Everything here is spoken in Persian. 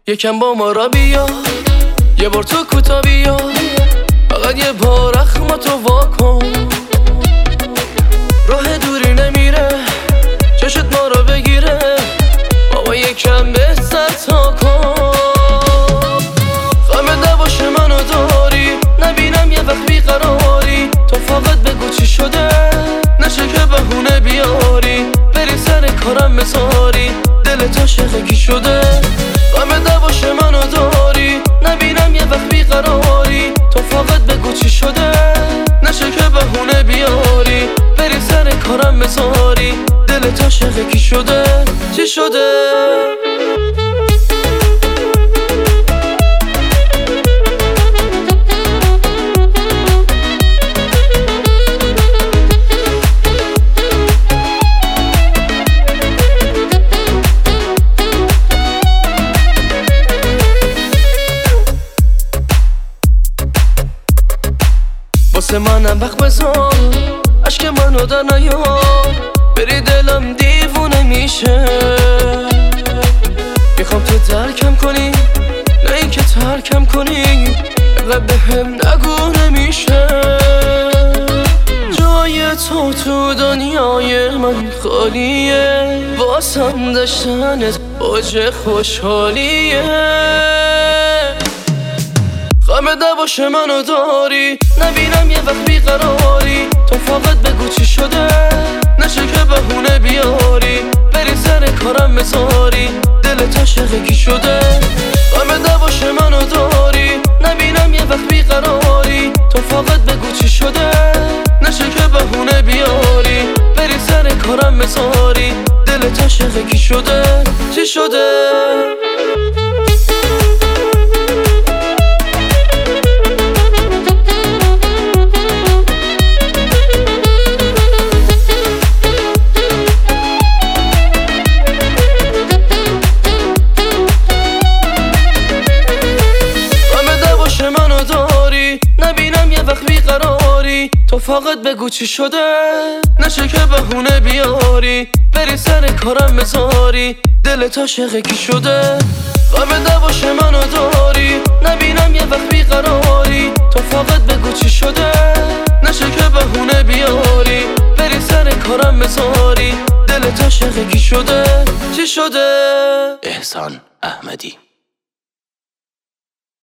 یکم با ما را بیا، یه بار تو کوتا بیا، فقط یه بار اخماتو واکن. راه دوری نمیره، چشت ما را بگیره، بابا یکم به سر تا کن. غم نباشه منو داری، نبینم یه وقت بیقراری، تو فقط بگو چی شده، نشه که بهونه بیاری، بری سر کارم بذاری، دلت عاشق کی شده. غم نباشه منو داری، نبینم یه وقت بیقراری، تو فقط بگو چی شده، نشه که بهونه بیاری، بری سر کارم بذاری، دلت عاشق کی شده، چی شده. واسه منم وقت بذار، عشق منو در نیار، بری دلم دیوونه میشه. میخوام تو درکم کنی، نه این که ترکم کنی، اینقدر بهم نگو نمیشه. جای تو دنیای من خالیه، واسم داشتنت اوج خوشحالیه. غم نباشه منو داری، نبینم یه وقت بیقراری، تو فقط بگو چی شده، نشه که بهونه بیاری، بری سر کارم بذاری، دلت عاشق کی شده. غم نباشه منو داری، نبینم یه وقت بیقراری، تو فقط بگو چی شده، نشه که بهونه بیاری، بری سر کارم بذاری، دلت عاشق کی شده، چی شده. نبینم یه وقت بیقراری، تو فقط بگو چی شده، نشه که بهونه بیاری، بری سر کارم بذاری، دلت عاشق کی شده. غم نباشه منو داری، نبینم یه وقت بیقراری، تو فقط بگو چی شده، نشه که بهونه بیاری، بری سر کارم بذاری، دلت عاشق کی شده، چی شده. احسان احمدی.